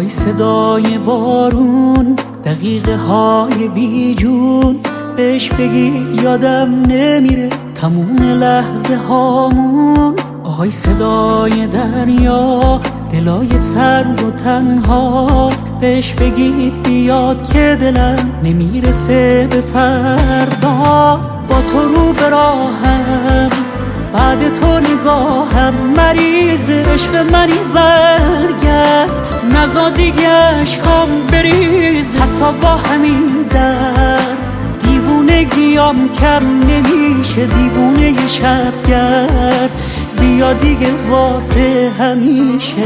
آهای صدای بارون، دقیقه های بی جون، بهش بگید یادم نمیره تموم لحظه هامون. آهای صدای دریا، دلای سرد و تنها، بهش بگید بیاد که دلم نمیرسه به فردا. با تو رو به راهم، بعد تو نگاهم، مریض عشق منی برگرد، نزا دیگه عشقام بریز حتی با همین درد. دیوونگیام کم نمیشه، دیوونه ی شبگرد، بیا دیگه واسه همیشه.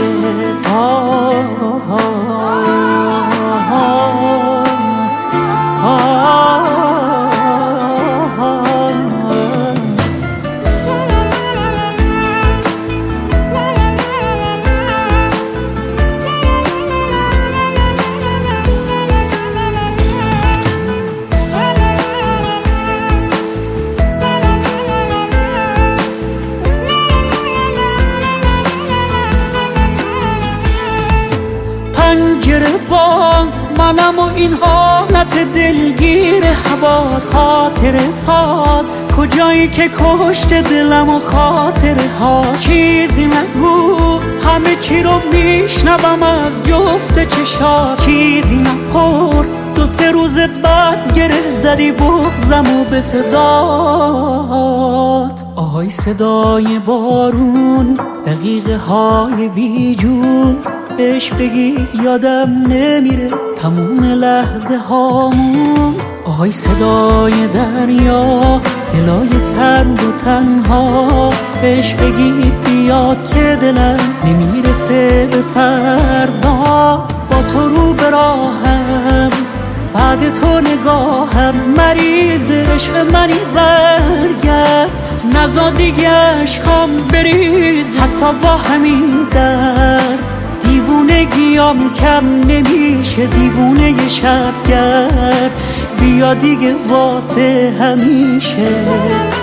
پنجره باز، منم و این حالت دلگیر حواس، خاطر ساز کجایی که کشت دلم و خاطره ها. چیزی نگو، همه چی رو میشنوم از جفت چشات. چیزی نپرس، 2-3 روز بعد گره زدی بغضم و به صدات. آهای صدای بارون، دقیقه های بی جون، بهش بگید یادم نمیره تموم لحظه هامون. آهای صدای دریا، دلای سرد و تنها، بهش بگید بیاد که دلم نمیرسه به فردا. با تو رو به راهم، بعد تو نگاهم، مریض عشق منی برگرد، نزا دیگه عشقام بریز حتی با همین درد. دیوونگیام کم نمیشه، دیوونه ی شبگرد، بیا دیگه واسه همیشه.